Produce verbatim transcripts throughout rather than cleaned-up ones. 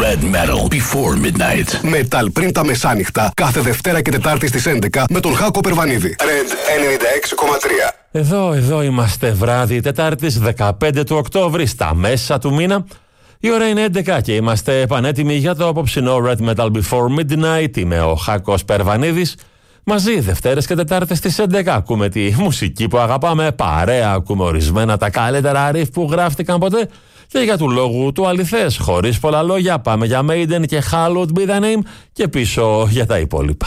Red Metal Before Midnight. Metal πριν τα μεσάνυχτα, κάθε Δευτέρα και Τετάρτη στις έντεκα με τον Χάκο Περβανίδη. Red ενενήντα έξι κόμμα τρία. Εδώ, εδώ είμαστε βράδυ Τετάρτης δεκαπέντε του Οκτώβρη, στα μέσα του μήνα. Η ώρα είναι έντεκα και είμαστε πανέτοιμοι για το απόψινό Red Metal Before Midnight. Είμαι ο Χάκος Περβανίδης. Μαζί Δευτέρες και Τετάρτες στις έντεκα ακούμε τη μουσική που αγαπάμε. Παρέα ακούμε ορισμένα τα καλύτερα ριφ που γράφτηκαν ποτέ. Και για του λόγου του αληθές, χωρίς πολλά λόγια, πάμε για Maiden και Hallowed Be Thy Name και πίσω για τα υπόλοιπα.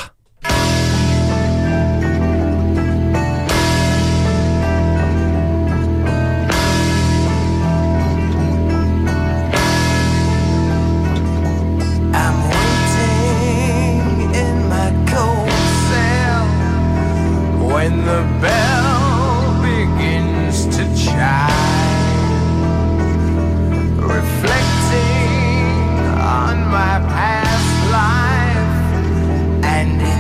And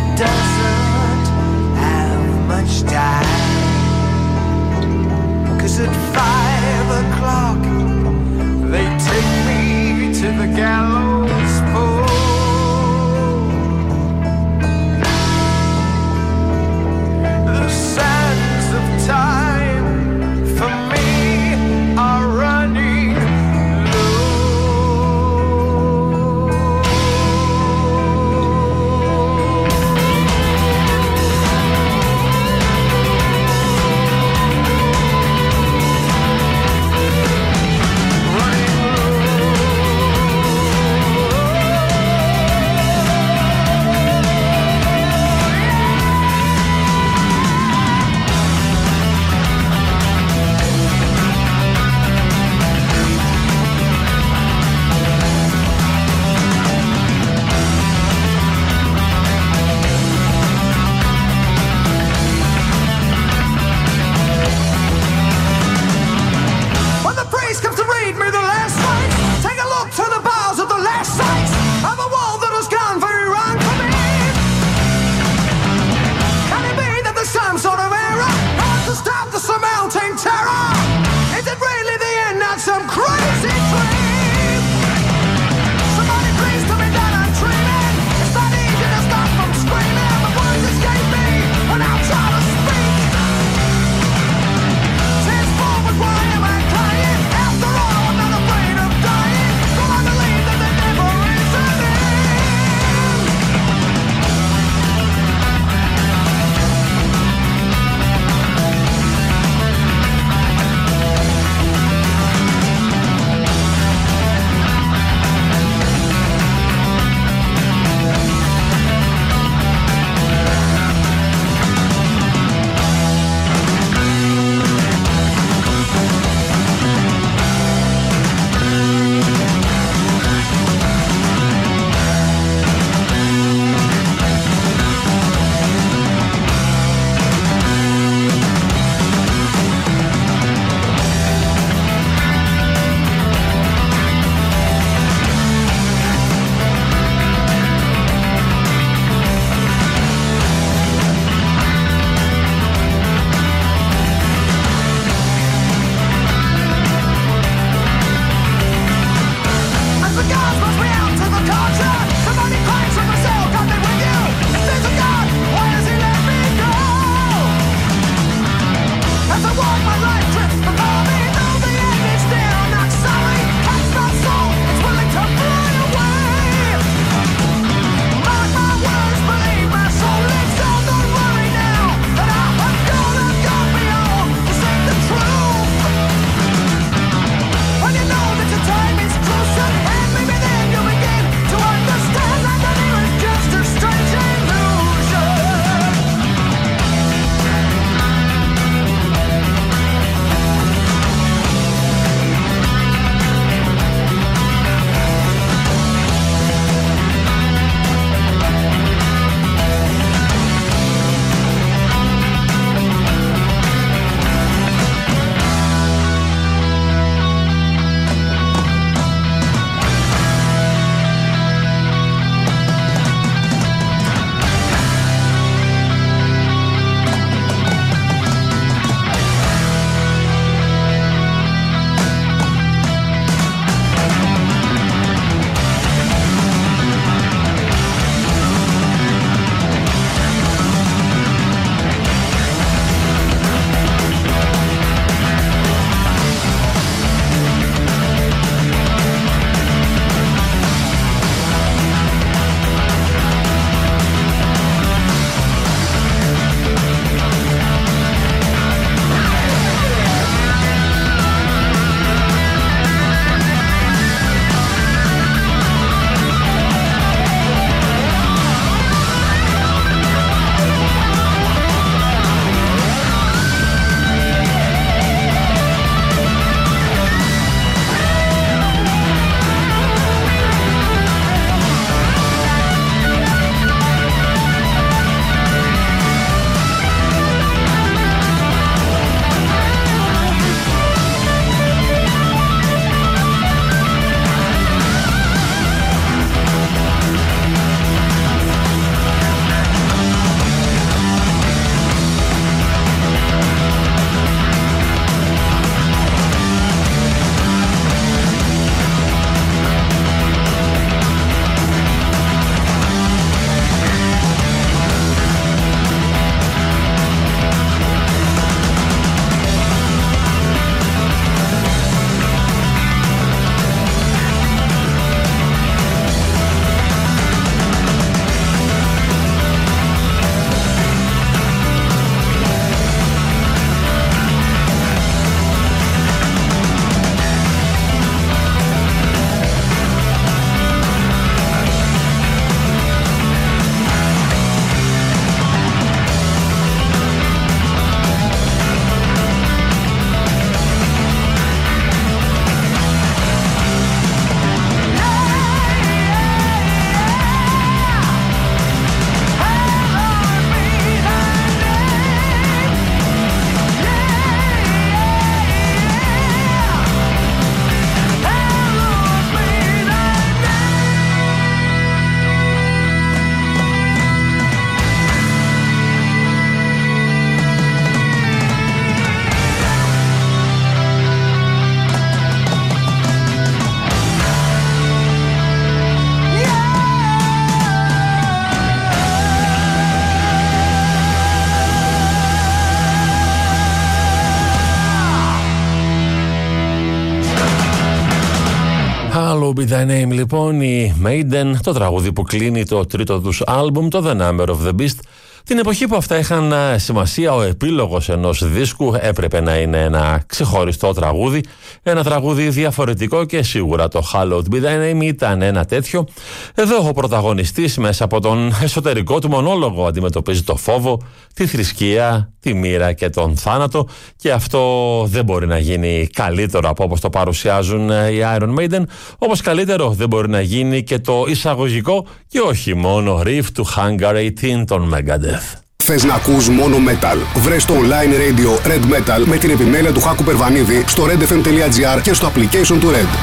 Be Thy Name λοιπόν, η Maiden, το τραγούδι που κλείνει το τρίτο τους άλμπουμ, το The Number of the Beast. Την εποχή που αυτά είχαν σημασία, ο επίλογος ενός δίσκου έπρεπε να είναι ένα ξεχωριστό τραγούδι, ένα τραγούδι διαφορετικό, και σίγουρα το Hallowed Be Thy Name ήταν ένα τέτοιο. Εδώ ο πρωταγωνιστής μέσα από τον εσωτερικό του μονόλογο αντιμετωπίζει το φόβο, τη θρησκεία, τη μοίρα και τον θάνατο, και αυτό δεν μπορεί να γίνει καλύτερο από όπως το παρουσιάζουν οι Iron Maiden, όπως καλύτερο δεν μπορεί να γίνει και το εισαγωγικό και όχι μόνο riff του Hangar δεκαοκτώ των Megadeth. Θες να ακούς μόνο metal? Βρες το online radio Red Metal με την επιμέλεια του Χάκου Περβανίδη στο redfm.gr και στο application του Red.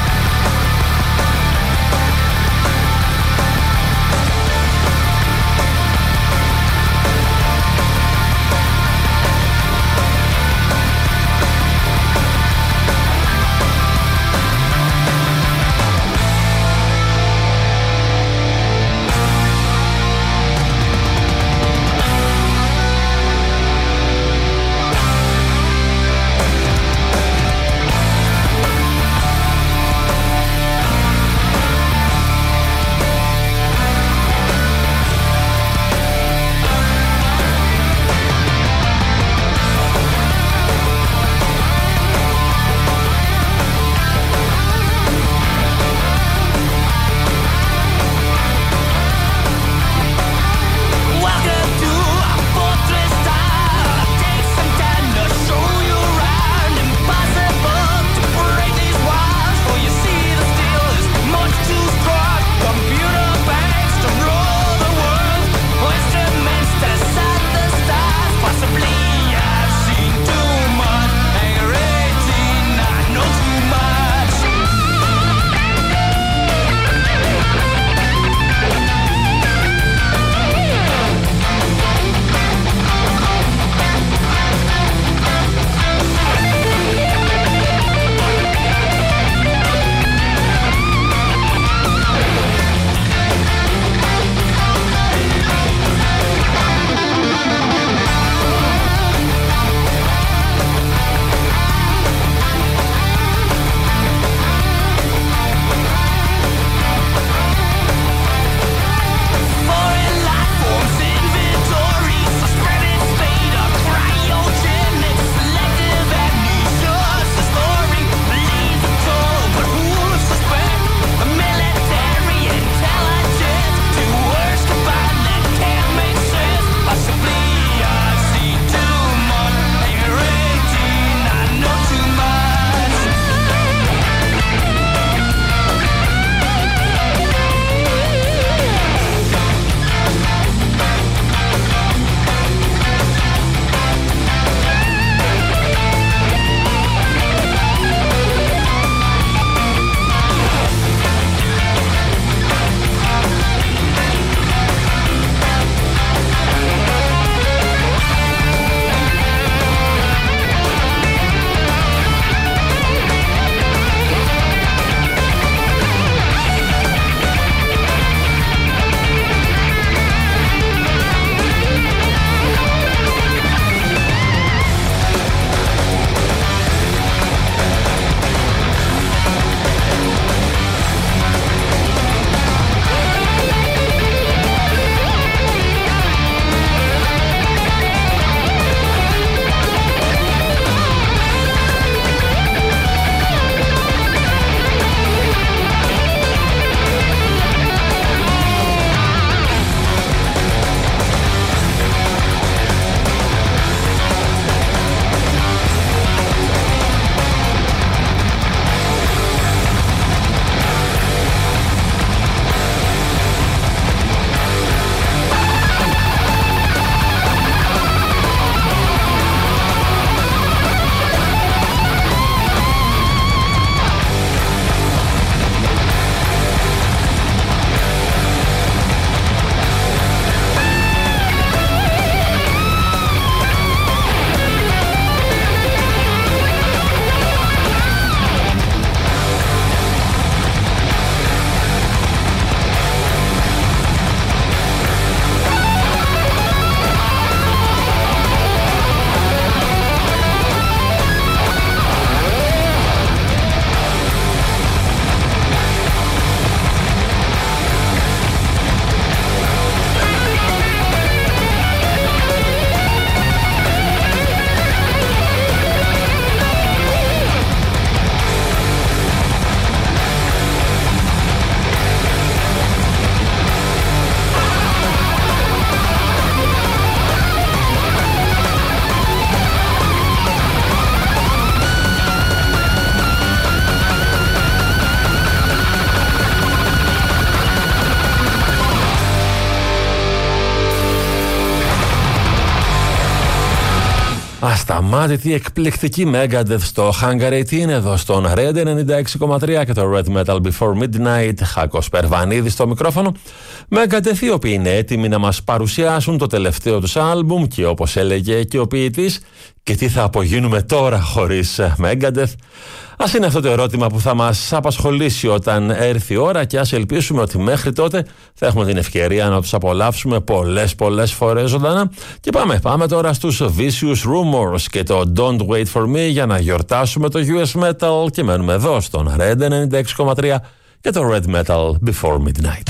Ασταμάτητη εκπληκτική Megadeth στο Hangar δεκαοκτώ εδώ στον Red ενενήντα έξι κόμμα τρία και το Red Metal Before Midnight. Χάκος Περβανίδης στο μικρόφωνο. Megadeth, οι οποίοι είναι έτοιμοι να μας παρουσιάσουν το τελευταίο τους άλμπουμ και όπως έλεγε και ο ποιητής, και τι θα απογίνουμε τώρα χωρίς Megadeth? Ας είναι αυτό το ερώτημα που θα μας απασχολήσει όταν έρθει η ώρα και ας ελπίσουμε ότι μέχρι τότε θα έχουμε την ευκαιρία να τους απολαύσουμε πολλές πολλές φορές ζωντανά. Και πάμε, πάμε τώρα στους Vicious Rumors και το Don't Wait For Me για να γιορτάσουμε το γιου ες Metal και μένουμε εδώ στον Red ενενήντα έξι κόμμα τρία και το Red Metal Before Midnight.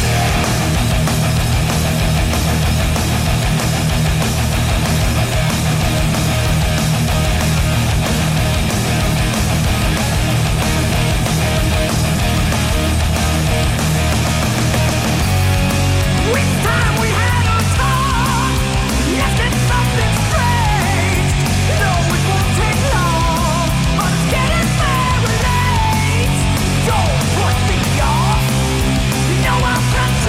No, I'm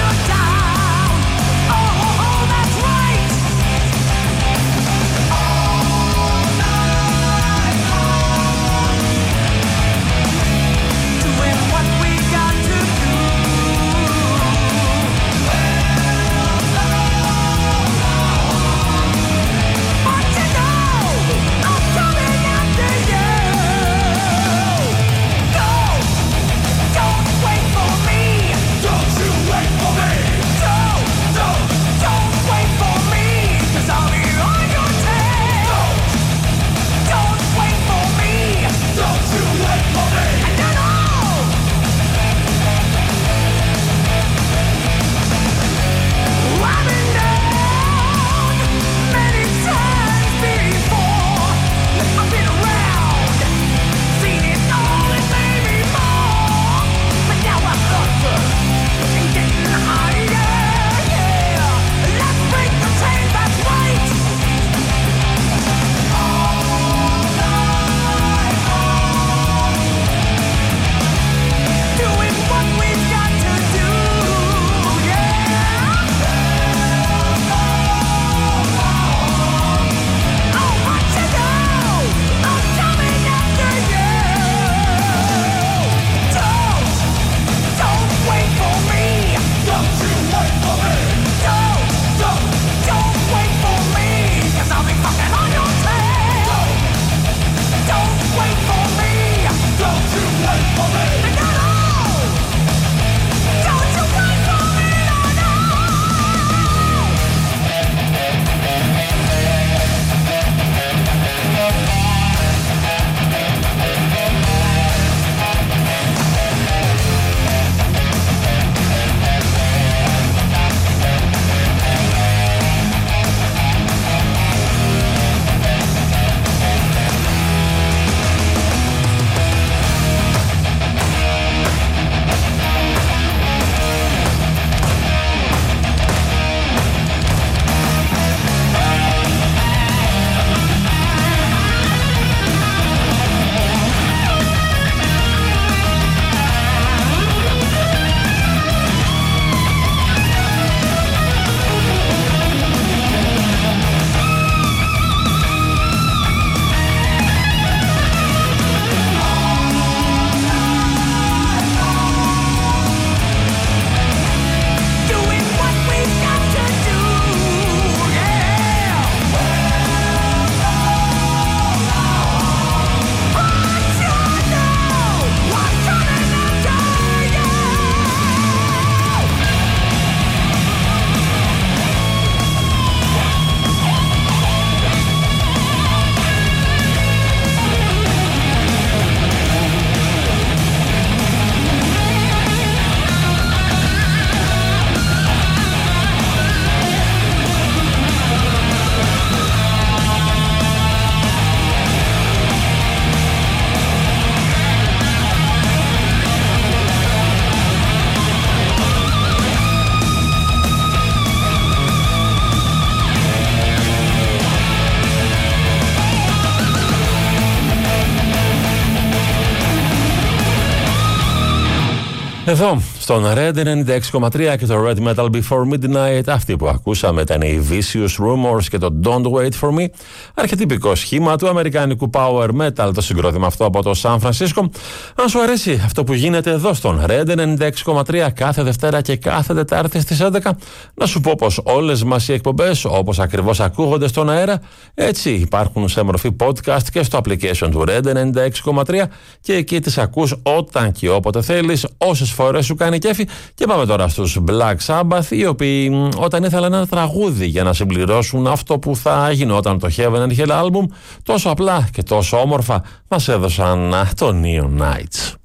Εδώ, στον Red ενενήντα έξι κόμμα τρία και το Red Metal Before Midnight, αυτοί που ακούσαμε ήταν οι Vicious Rumors και το Don't Wait For Me, αρχετυπικό σχήμα του αμερικανικού Power Metal, το συγκρότημα αυτό από το Σαν Φρανσίσκο. Αν σου αρέσει αυτό που γίνεται εδώ στον Red ενενήντα έξι κόμμα τρία κάθε Δευτέρα και κάθε Τετάρτη στις έντεκα, να σου πω πως όλες μας οι εκπομπές, όπως ακριβώς ακούγονται στον αέρα, έτσι υπάρχουν σε μορφή podcast και στο application του Red ενενήντα έξι κόμμα τρία και εκεί τις ακούς όταν και όποτε θέλεις, όσες φορές σου κάνει κέφι. Και πάμε τώρα στους Black Sabbath, οι οποίοι όταν ήθελαν ένα τραγούδι για να συμπληρώσουν αυτό που θα γινόταν το Heaven and Hell album, τόσο απλά και τόσο όμορφα μας έδωσαν το Neon Nights.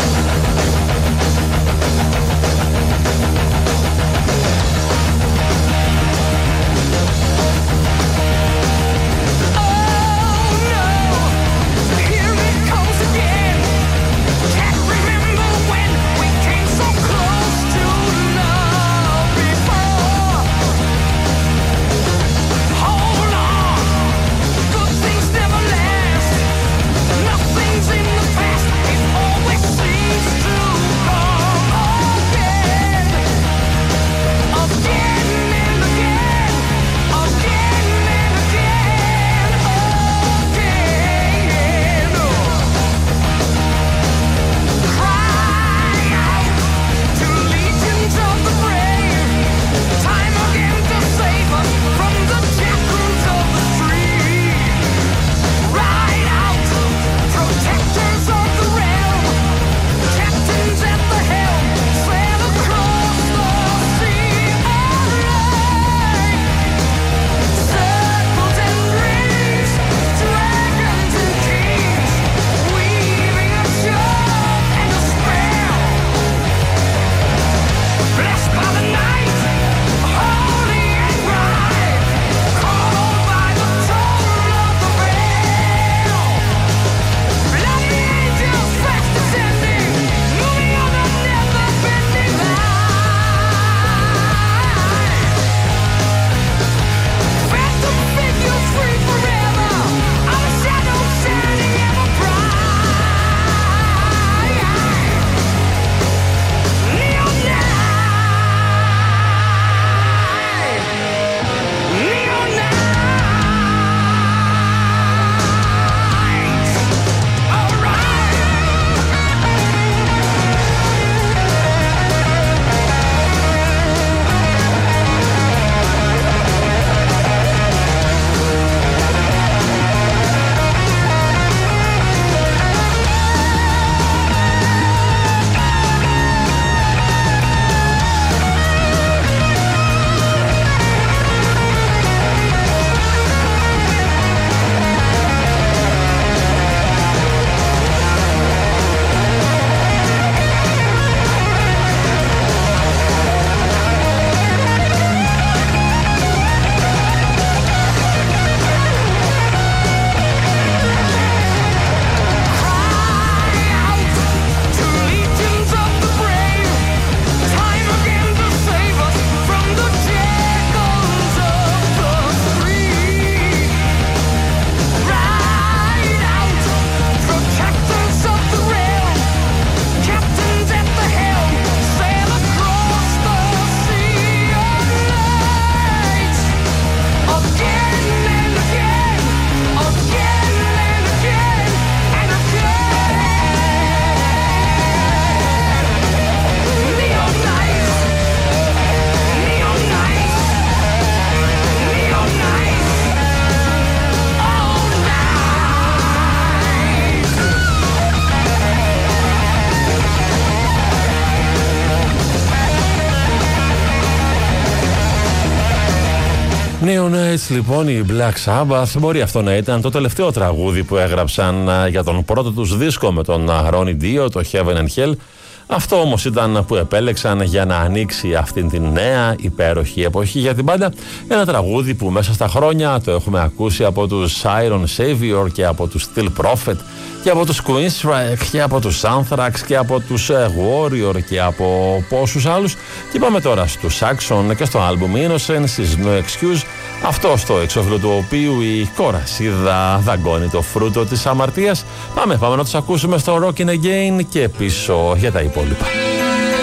Neon Nights, λοιπόν, οι Black Sabbath. Μπορεί αυτό να ήταν το τελευταίο τραγούδι που έγραψαν για τον πρώτο τους δίσκο με τον Ronnie Dio, το Heaven and Hell. Αυτό όμως ήταν που επέλεξαν για να ανοίξει αυτήν την νέα υπέροχη εποχή για την μπάντα. Ένα τραγούδι που μέσα στα χρόνια το έχουμε ακούσει από τους Iron Savior και από τους Steel Prophet και από τους Queensryche και από τους Anthrax και από τους Warrior και από πόσους άλλους. Και πάμε τώρα στους Saxon και στο album Innocence is No Excuse, αυτό στο εξώφυλλο του οποίου η κορασίδα δαγκώνει το φρούτο της αμαρτίας. Πάμε, πάμε να τους ακούσουμε στο Rockin' Again και πίσω για τα υπόλοιπα.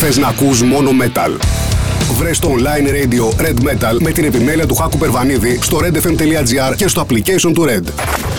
Θες να ακούς μόνο metal? Βρες το online radio Red Metal με την επιμέλεια του Χάκου Περβανίδη στο redfm.gr και στο application του Red.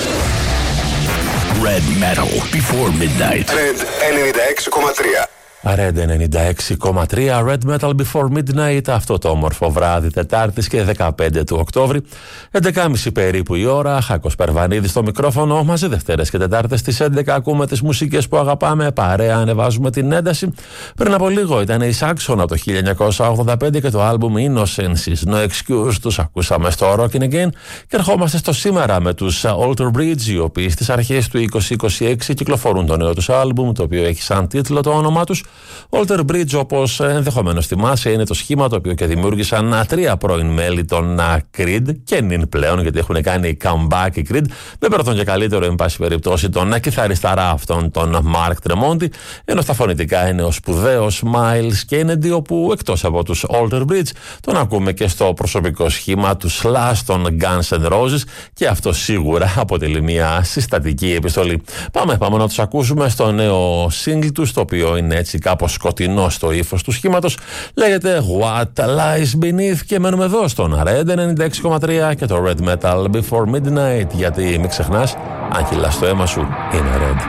Red Metal Before Midnight. Red ενενήντα έξι κόμμα τρία. Red ενενήντα έξι κόμμα τρία, Red Metal Before Midnight, αυτό το όμορφο βράδυ Τετάρτης και δεκαπέντε του Οκτώβρη, έντεκα και μισή περίπου η ώρα, Χάκος Περβανίδης στο μικρόφωνο, μαζί Δευτέρες και Τετάρτες στις έντεκα ακούμε τις μουσικές που αγαπάμε, παρέα ανεβάζουμε την ένταση. Πριν από λίγο ήταν η Saxon από το χίλια εννιακόσια ογδόντα πέντε και το άλμπουμ Innocence, No Excuse, τους ακούσαμε στο Rockin' Again και ερχόμαστε στο σήμερα με τους Alter Bridge, οι οποίοι στις αρχές του είκοσι είκοσι έξι κυκλοφορούν το νέο τους άλμπουμ, το οποίο έχει σαν τίτλο το όνομά τους Alter Bridge, όπως ενδεχομένως θυμάσαι, είναι το σχήμα το οποίο και δημιούργησαν τρία πρώην μέλη των Creed και νυν πλέον, γιατί έχουν κάνει comeback οι Creed, με πρώτον και καλύτερο, εν πάση περιπτώσει, τον κιθαρισταρά αυτόν, τον Mark Tremonti, ενώ στα φωνητικά είναι ο σπουδαίος Miles Kennedy, όπου εκτός από τους Alter Bridge τον ακούμε και στο προσωπικό σχήμα του Slash των Guns N' Roses, και αυτό σίγουρα αποτελεί μια συστατική επιστολή. Πάμε, πάμε να τους ακούσουμε στο νέο single τους, το οποίο είναι έτσι κάπως σκοτεινό στο ύφος του σχήματος. Λέγεται What Lies Beneath και μένουμε εδώ στον Red ενενήντα έξι κόμμα τρία και το Red Metal Before Midnight, γιατί μην ξεχνάς, αν κυλάς το αίμα σου, είναι Red.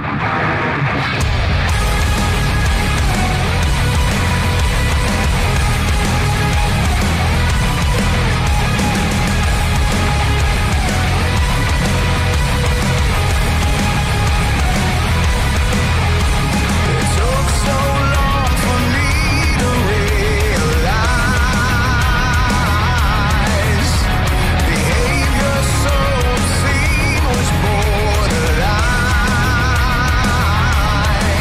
Borderline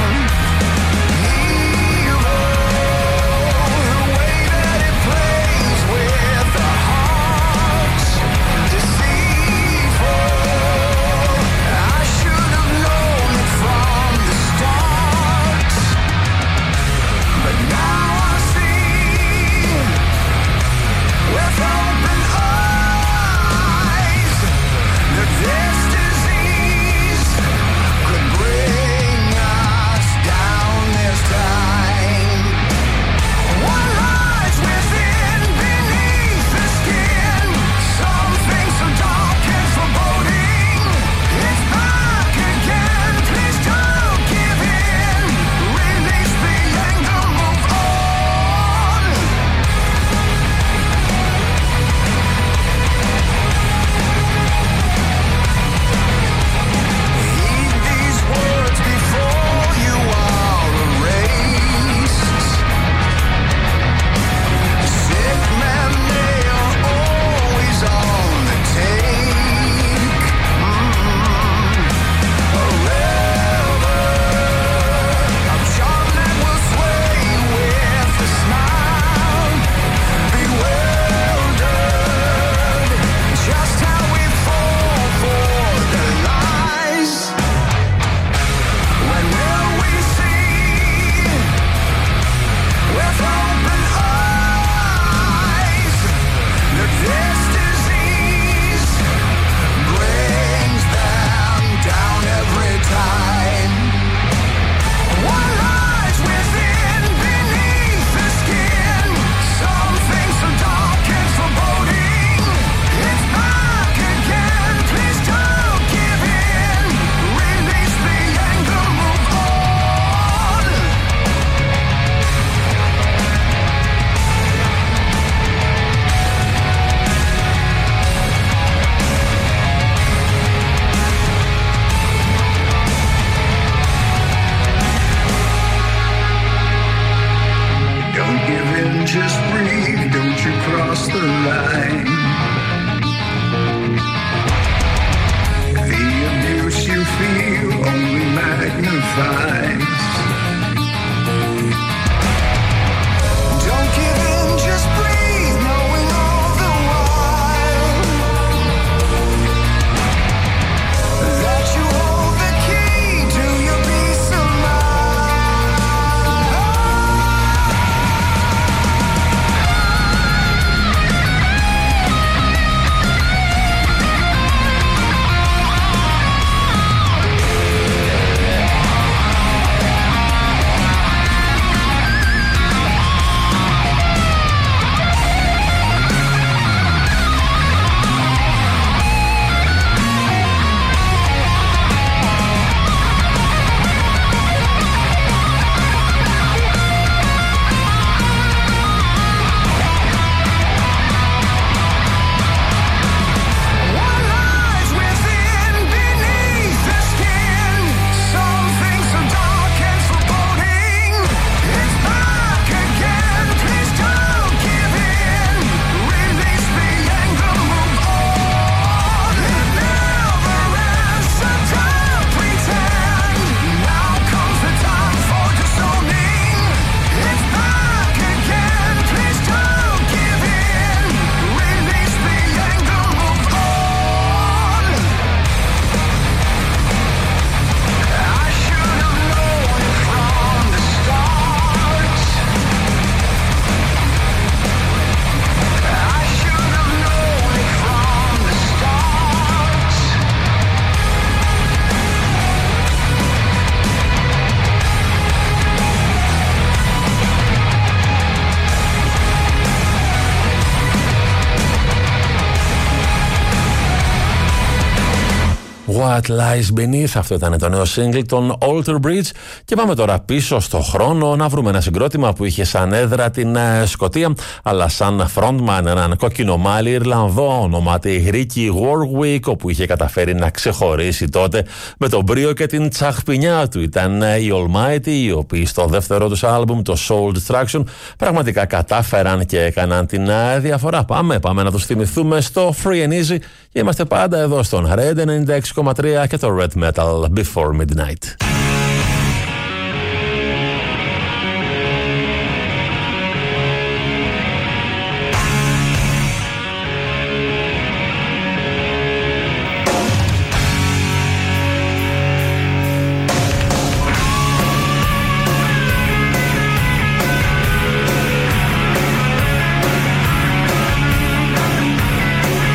What Lies Beneath. Αυτό ήταν το νέο single των Alter Bridge. Και πάμε τώρα πίσω στο χρόνο να βρούμε ένα συγκρότημα που είχε σαν έδρα την uh, Σκωτία, αλλά σαν frontman έναν κοκκινομάλι Ιρλανδό ονομάται Ricky Warwick, όπου είχε καταφέρει να ξεχωρίσει τότε με τον μπρίο και την τσαχπινιά του. Ήταν uh, οι Almighty, οι οποίοι στο δεύτερο τους άλμπουμ, το Soul Destruction, πραγματικά κατάφεραν και έκαναν την uh, διαφορά. Πάμε, πάμε να τους θυμηθούμε στο Free and Easy. Και είμαστε πάντα εδώ στον Red ενενήντα έξι κόμμα τρία και το Red Metal Before Midnight.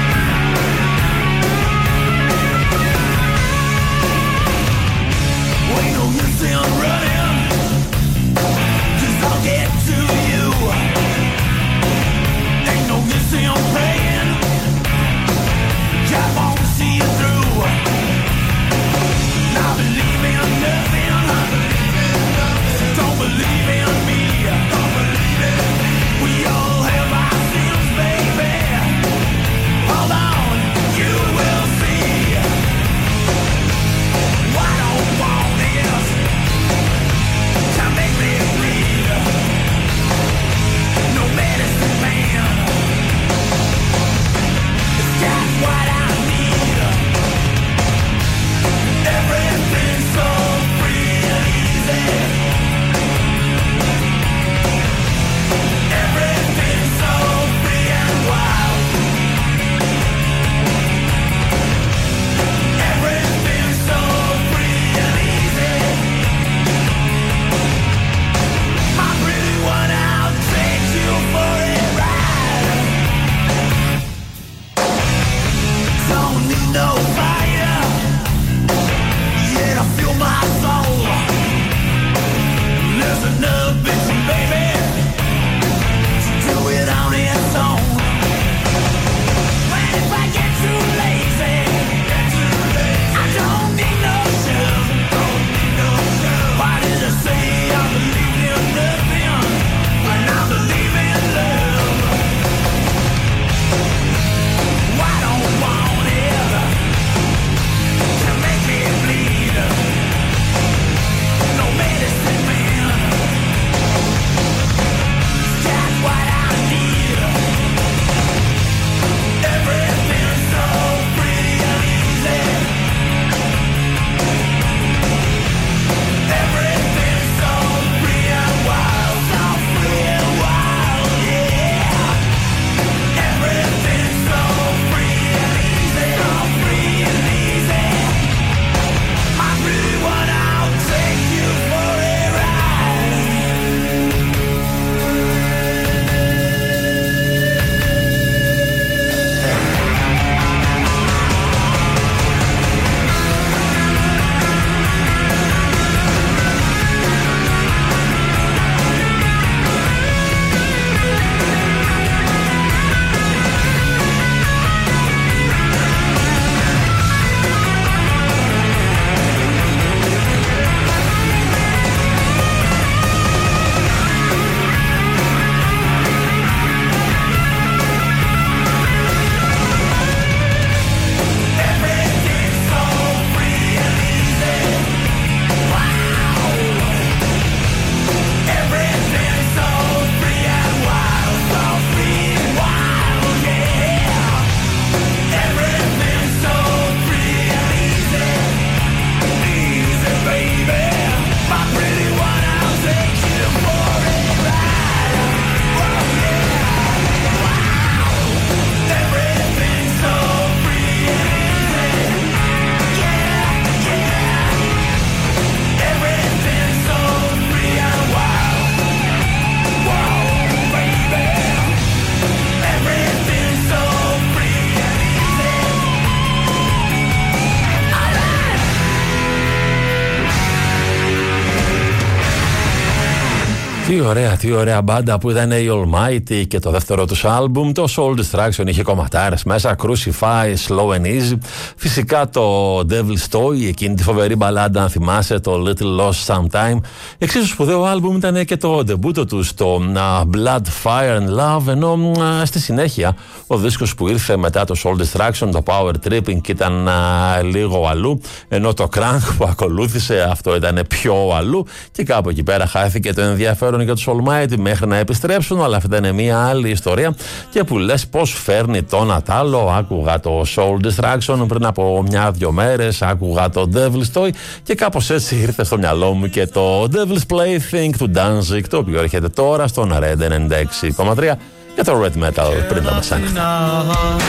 Well, Τι ωραία, τι ωραία μπάντα που ήταν η Almighty και το δεύτερο τους άλμπουμ, το Soul Distraction, είχε κομματάρες μέσα, Crucify, Slow and Easy. Φυσικά το Devil's Toy, εκείνη τη φοβερή μπαλάντα, αν θυμάσαι, το Little Lost Sometime. Εξίσου σπουδαίο άλμπουμ ήταν και το ντεμπούτο τους, το uh, Blood, Fire and Love, ενώ uh, στη συνέχεια ο δίσκος που ήρθε μετά το Soul Distraction, το Power Tripping, ήταν uh, λίγο αλλού, ενώ το Crank που ακολούθησε, αυτό ήταν πιο αλλού, και κάπου εκεί πέρα χάθηκε το ενδιαφέρον για τους Almighty μέχρι να επιστρέψουν, αλλά αυτή ήταν μια άλλη ιστορία. Και που λες πως φέρνει το Νατάλο, άκουγα το Soul Distraction πριν από μια-δυο μέρες, άκουγα το Devil's Toy και κάπως έτσι ήρθε στο μυαλό μου και το Devil's Plaything του Danzig, το οποίο έρχεται τώρα στον Red ενενήντα έξι κόμμα τρία για το Red Metal πριν τα μεσάνυχτα.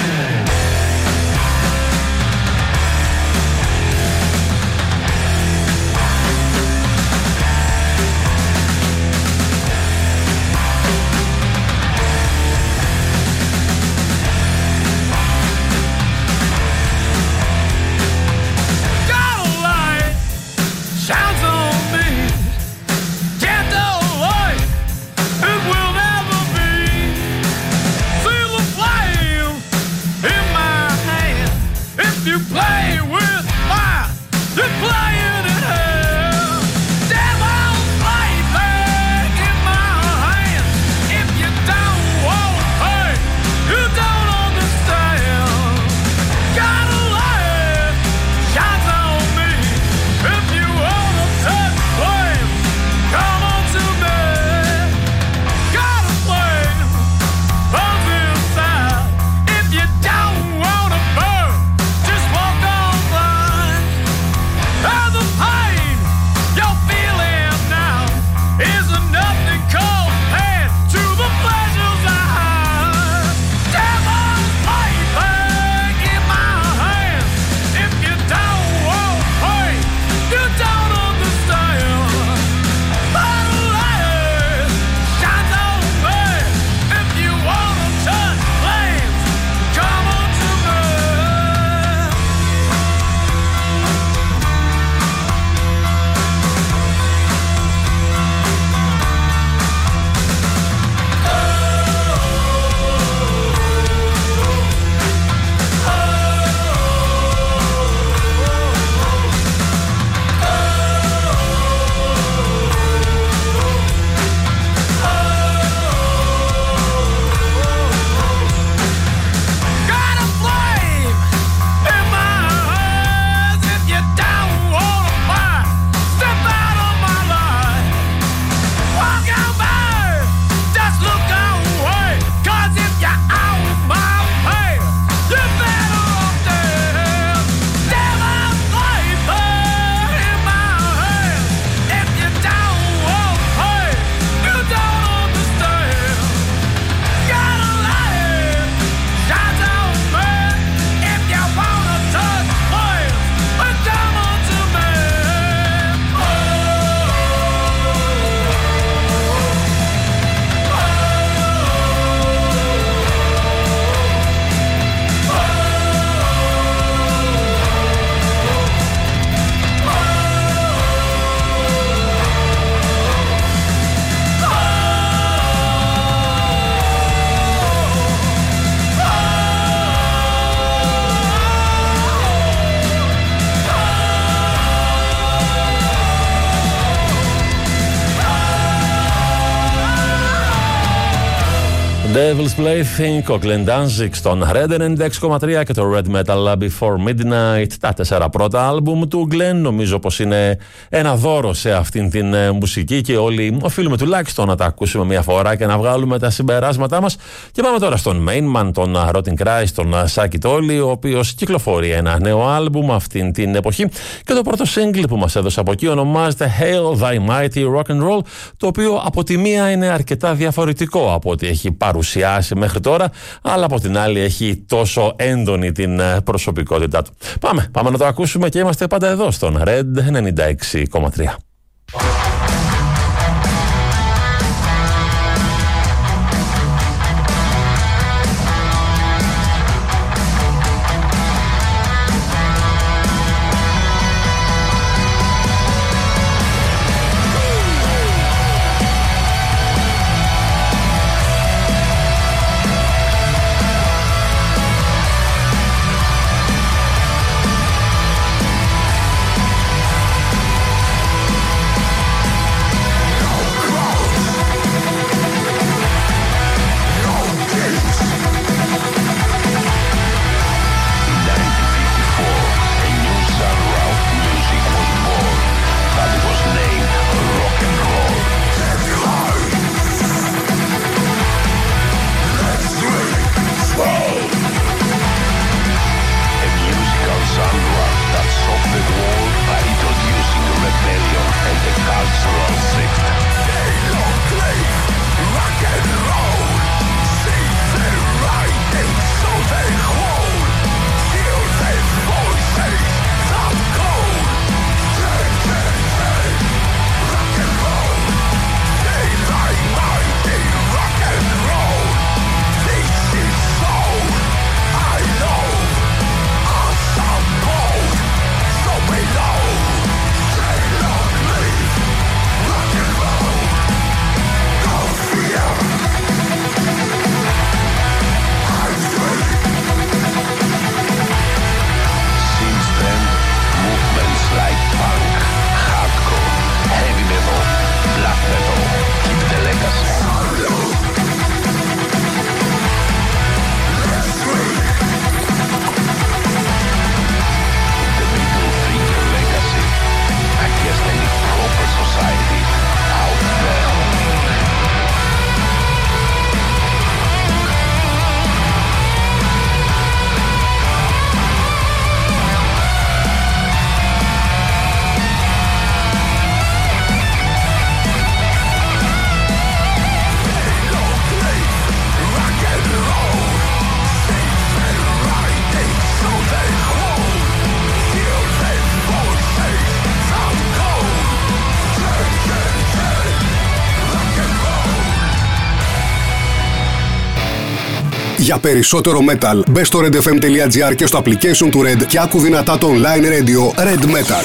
Devil's Plaything, ο Glenn Danzig στον Red ενενήντα έξι κόμμα τρία και το Red Metal Before Midnight, τα τέσσερα πρώτα άλμπουμ του Glenn. Νομίζω πως είναι ένα δώρο σε αυτήν την ε, μουσική και όλοι οφείλουμε τουλάχιστον να τα ακούσουμε μια φορά και να βγάλουμε τα συμπεράσματά μας. Και πάμε τώρα στον Main Man, τον Rotting Christ, τον Σάκη Τόλι, ο οποίος κυκλοφορεί ένα νέο άλμπουμ αυτήν την εποχή και το πρώτο single που μας έδωσε από εκεί ονομάζεται Hail Thy Mighty Rock and Roll, το οποίο από τη μία είναι αρκετά διαφορετικό από ό,τι έχει παρουσιάσει μέχρι τώρα, αλλά από την άλλη έχει τόσο έντονη την προσωπικότητά του. Πάμε, πάμε να το ακούσουμε και είμαστε πάντα εδώ στον Red ενενήντα έξι κόμμα τρία. Για περισσότερο metal, μπε στο redfm.gr και στο application του Red και άκου δυνατά το online radio Red Metal.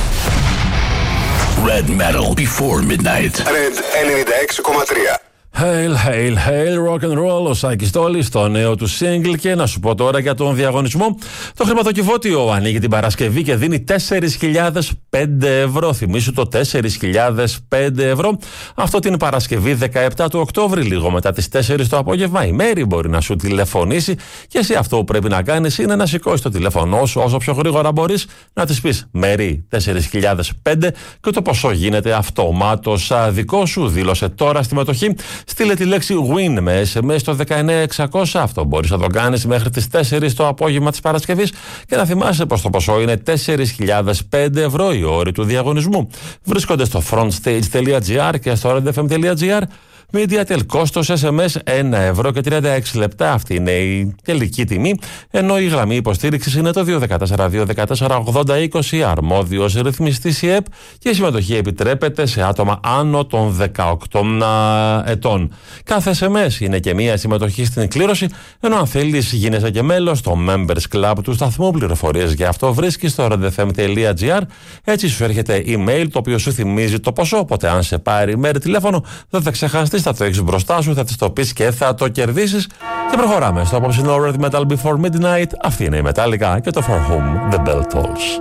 Red Metal before midnight. Red ενενήντα έξι κόμμα τρία. Hail, hail, hail, rock and roll, ο Σάκης Τόλης, το νέο του single. Και να σου πω τώρα για τον διαγωνισμό. Το χρηματοκιβώτιο ανοίγει την Παρασκευή και δίνει τέσσερις χιλιάδες πέντε ευρώ. Θυμήσου το τέσσερις χιλιάδες πέντε ευρώ. Αυτό την Παρασκευή δεκαεπτά του Οκτώβρη, λίγο μετά τις τέσσερις το απόγευμα. Η Μέρη μπορεί να σου τηλεφωνήσει και εσύ αυτό που πρέπει να κάνεις είναι να σηκώσεις το τηλέφωνό σου όσο πιο γρήγορα μπορείς, να της πεις Μέρη τέσσερις χιλιάδες πέντε και το ποσό γίνεται αυτομάτως δικό σου. Δήλωσε τώρα στη μετοχή. Στείλε τη λέξη win με ες εμ ες στο δεκαεννιά εξακόσια. Αυτό μπορείς να το κάνεις μέχρι τις τέσσερις το απόγευμα της Παρασκευής και να θυμάσαι πως το ποσό είναι τέσσερις χιλιάδες πέντε ευρώ. Οι όροι του διαγωνισμού βρίσκονται στο frontstage.gr και στο redfm.gr. MediaTel κόστος ες εμ ες ένα ευρώ και τριάντα έξι λεπτά. Αυτή είναι η τελική τιμή. Ενώ η γραμμή υποστήριξης είναι το δύο ένα τέσσερα δύο ένα τέσσερα ογδόντα είκοσι. Αρμόδιος ρυθμιστής η ΕΠ και η συμμετοχή επιτρέπεται σε άτομα άνω των δεκαοκτώ ετών. Κάθε ες εμ ες είναι και μία συμμετοχή στην κλήρωση. Ενώ αν θέλεις γίνεσαι και μέλος στο Members Club του σταθμού. Πληροφορίες για αυτό βρίσκεις στο redfm.gr. Έτσι σου έρχεται email το οποίο σου θυμίζει το ποσό. Οπότε αν σε πάρει μέρη τηλέφωνο δεν θα ξεχαστείς. Θα το έχεις μπροστά σου, θα της το πεις και θα το κερδίσεις. Και προχωράμε στο απόψινό Red Metal Before Midnight. Αυτή είναι η Metallica και το For Whom the Bell Tolls.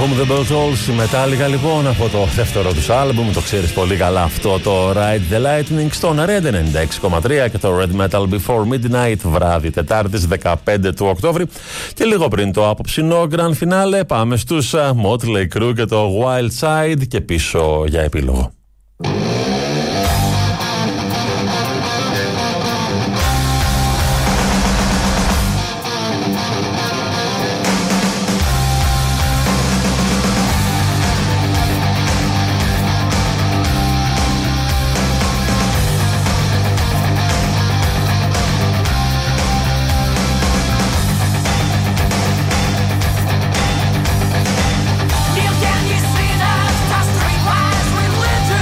Home the Bell Tolls, η Metallica λοιπόν από το δεύτερο τους άλμπουμ, το ξέρεις πολύ καλά αυτό, το Ride the Lightning στον Red ενενήντα έξι κόμμα τρία και το Red Metal Before Midnight, βράδυ Τετάρτης δεκαπέντε του Οκτώβρη. Και λίγο πριν το απόψινό Grand Finale πάμε στους Motley Crue και το Wild Side και πίσω για επίλογο. Can you see that? The streetwise religion.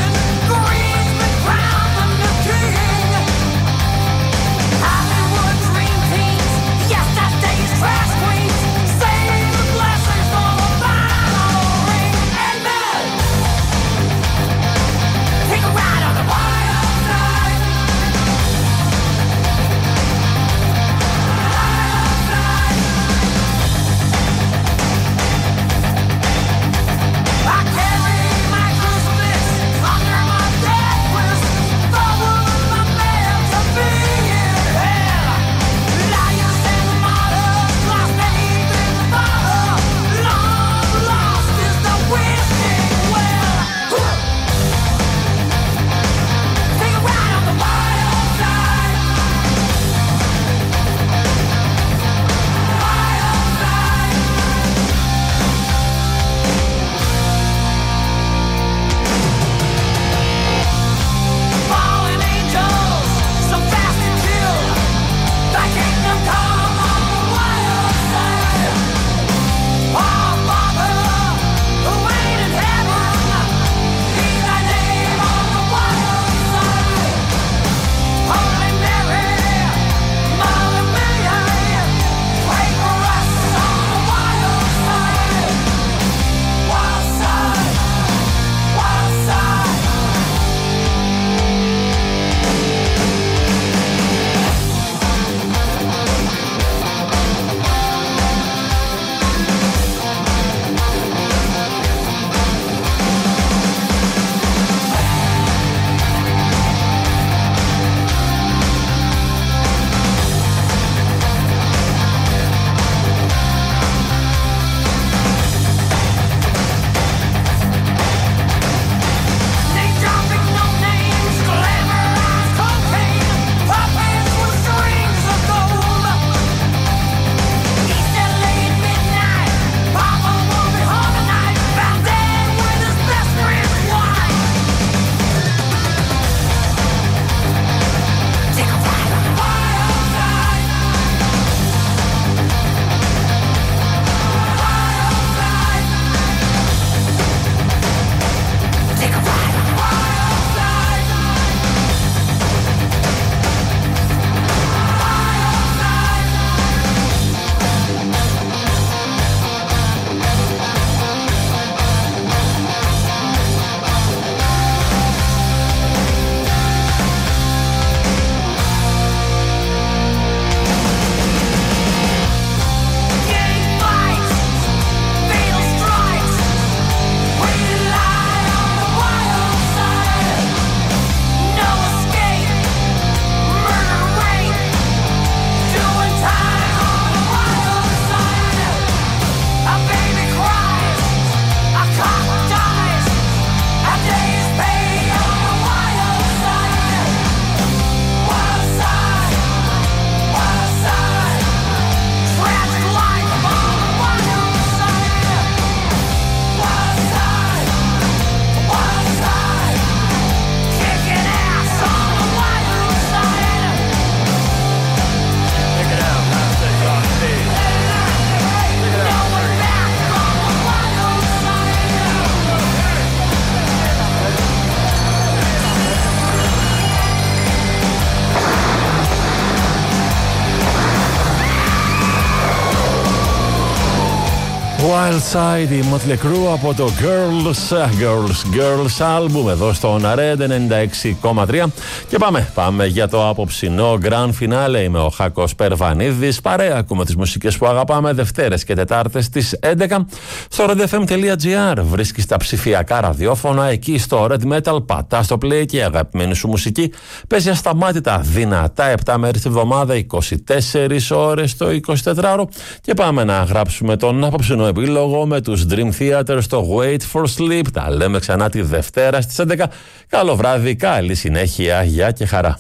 Wild Side, η Motley Crue από το Girls, Girls, Girls album εδώ στο Red ενενήντα έξι κόμμα τρία. Και πάμε, πάμε για το απόψινό Grand Finale. Είμαι ο Χάκος Περβανίδης. Παρέα ακούμε τις μουσικές που αγαπάμε Δευτέρες και Τετάρτες στις έντεκα. Στο redfm.gr βρίσκεις τα ψηφιακά ραδιόφωνα. Εκεί στο Red Metal πατά στο play και η αγαπημένη σου μουσική παίζει ασταμάτητα δυνατά επτά μέρες τη βδομάδα, είκοσι τέσσερις ώρες το εικοσιτετράωρο. Και πάμε να γράψουμε τον απόψινό επίλογο με τους Dream Theater στο Wait for Sleep. Τα λέμε ξανά τη Δευτέρα στις έντεκα. Καλό βράδυ, καλή συνέχεια, γεια και χαρά.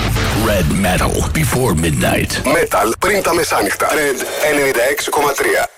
Before midnight. Metal πριν τα μεσάνυχτα. Red ενενήντα έξι κόμμα τρία.